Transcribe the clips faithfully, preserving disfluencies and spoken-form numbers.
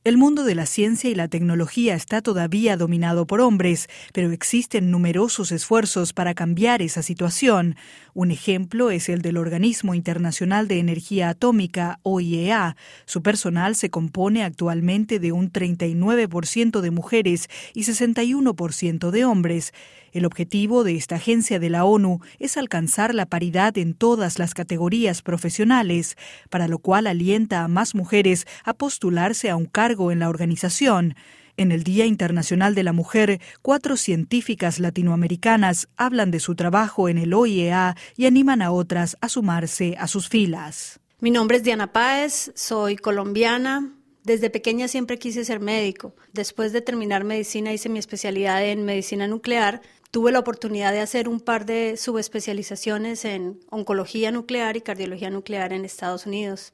El mundo de la ciencia y la tecnología está todavía dominado por hombres, pero existen numerosos esfuerzos para cambiar esa situación. Un ejemplo es el del Organismo Internacional de Energía Atómica, O I E A. Su personal se compone actualmente de un treinta y nueve por ciento de mujeres y sesenta y uno por ciento de hombres. El objetivo de esta agencia de la ONU es alcanzar la paridad en todas las categorías profesionales, para lo cual alienta a más mujeres a postularse a un cargo en la organización. En el Día Internacional de la Mujer, cuatro científicas latinoamericanas hablan de su trabajo en el O I E A y animan a otras a sumarse a sus filas. Mi nombre es Diana Páez, soy colombiana. Desde pequeña siempre quise ser médico. Después de terminar medicina hice mi especialidad en medicina nuclear. Tuve la oportunidad de hacer un par de subespecializaciones en oncología nuclear y cardiología nuclear en Estados Unidos.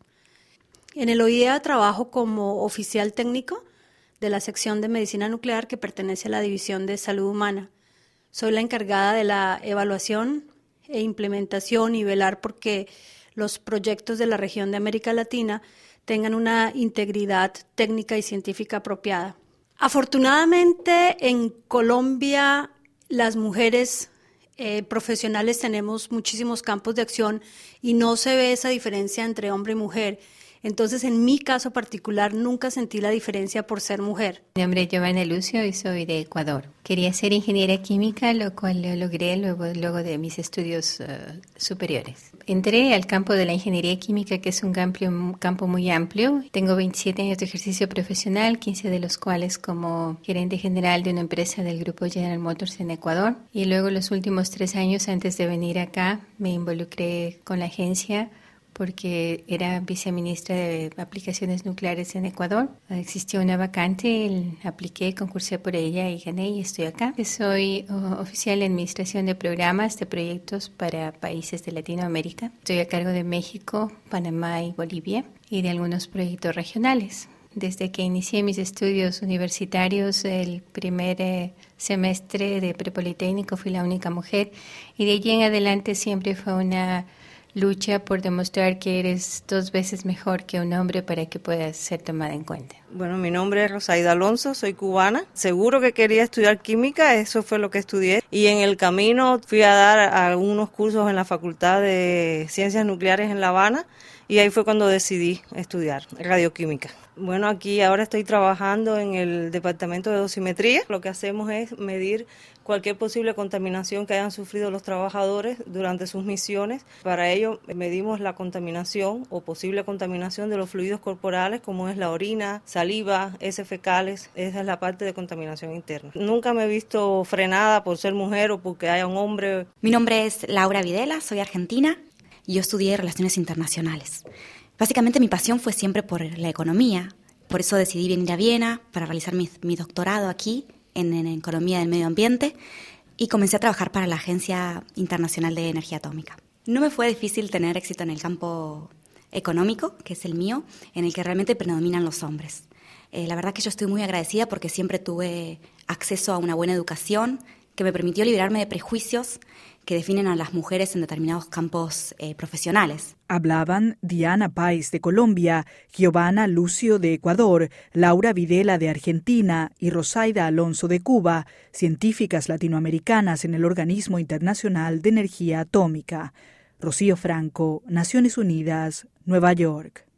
En el O I E A trabajo como oficial técnico de la sección de medicina nuclear que pertenece a la División de Salud Humana. Soy la encargada de la evaluación e implementación y velar porque los proyectos de la región de América Latina tengan una integridad técnica y científica apropiada. Afortunadamente, en Colombia, las mujeres eh, profesionales tenemos muchísimos campos de acción y no se ve esa diferencia entre hombre y mujer. Entonces, en mi caso particular, nunca sentí la diferencia por ser mujer. Mi nombre es Giovanna Lucio y soy de Ecuador. Quería ser ingeniera química, lo cual lo logré luego, luego de mis estudios uh, superiores. Entré al campo de la ingeniería química, que es un, amplio, un campo muy amplio. Tengo veintisiete años de ejercicio profesional, quince de los cuales como gerente general de una empresa del grupo General Motors en Ecuador. Y luego los últimos tres años, antes de venir acá, me involucré con la agencia porque era viceministra de aplicaciones nucleares en Ecuador. Existió una vacante, apliqué, concursé por ella y gané y estoy acá. Soy uh, oficial en administración de programas de proyectos para países de Latinoamérica. Estoy a cargo de México, Panamá y Bolivia y de algunos proyectos regionales. Desde que inicié mis estudios universitarios, el primer eh, semestre de prepolitécnico fui la única mujer y de allí en adelante siempre fue una lucha por demostrar que eres dos veces mejor que un hombre para que puedas ser tomada en cuenta. Bueno, mi nombre es Rosaida Alonso, soy cubana. Seguro que quería estudiar química, eso fue lo que estudié. Y en el camino fui a dar algunos cursos en la Facultad de Ciencias Nucleares en La Habana y ahí fue cuando decidí estudiar radioquímica. Bueno, aquí ahora estoy trabajando en el departamento de dosimetría. Lo que hacemos es medir cualquier posible contaminación que hayan sufrido los trabajadores durante sus misiones. Para ello medimos la contaminación o posible contaminación de los fluidos corporales, como es la orina, saliva, heces fecales. Esa es la parte de contaminación interna. Nunca me he visto frenada por ser mujer o porque haya un hombre. Mi nombre es Laura Videla, soy argentina y yo estudié Relaciones Internacionales. Básicamente mi pasión fue siempre por la economía, por eso decidí venir a Viena para realizar mi, mi doctorado aquí en, en Economía del Medio Ambiente y comencé a trabajar para la Agencia Internacional de Energía Atómica. No me fue difícil tener éxito en el campo económico, que es el mío, en el que realmente predominan los hombres. Eh, la verdad que yo estoy muy agradecida porque siempre tuve acceso a una buena educación que me permitió liberarme de prejuicios que definen a las mujeres en determinados campos eh, profesionales. Hablaban Diana Páez de Colombia, Giovanna Lucio de Ecuador, Laura Videla de Argentina y Rosaida Alonso de Cuba, científicas latinoamericanas en el Organismo Internacional de Energía Atómica. Rocío Franco, Naciones Unidas, Nueva York.